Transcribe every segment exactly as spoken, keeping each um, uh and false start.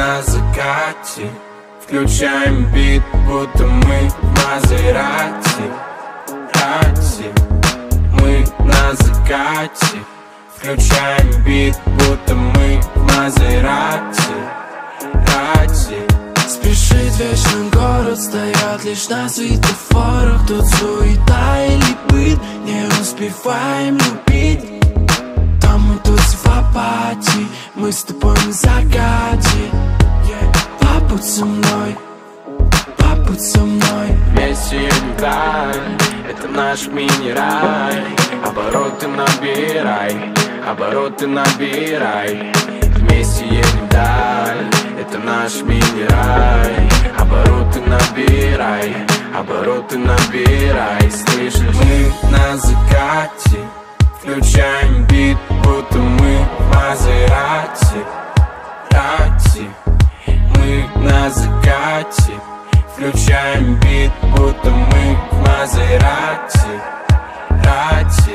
на закате, включаем бит, будто мы в Мазерати. Рати. Мы на закате, включаем бит, будто мы в Мазерати. Рати. Спешит вечный город, стоят лишь на светофорах. Тут суета или быт, не успеваем любить. Там мы тут в апатии, мы с тобой на закате. Побудь со мной, побудь со мной. Вместе едем вдаль, это наш мини-рай. Обороты набирай, обороты набирай. Вместе едем вдаль, это наш мини-рай. Обороты набирай, обороты набирай. Слышишь? Мы на закате, включаем бит, будто мы в Мазерати. Рати. Мы на закате, включаем бит, будто мы в Мазерати. Рати.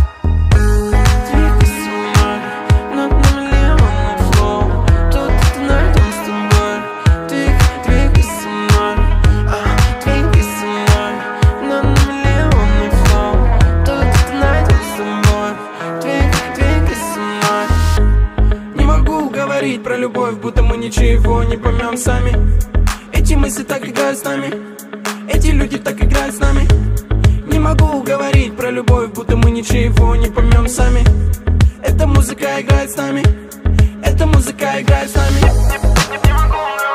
Про любовь, будто мы ничего не поймем сами. Эти мысли так играют с нами, эти люди так играют с нами. Не могу говорить про любовь, будто мы ничего не поймем сами. Эта музыка играет с нами, эта музыка играет с нами. Не могу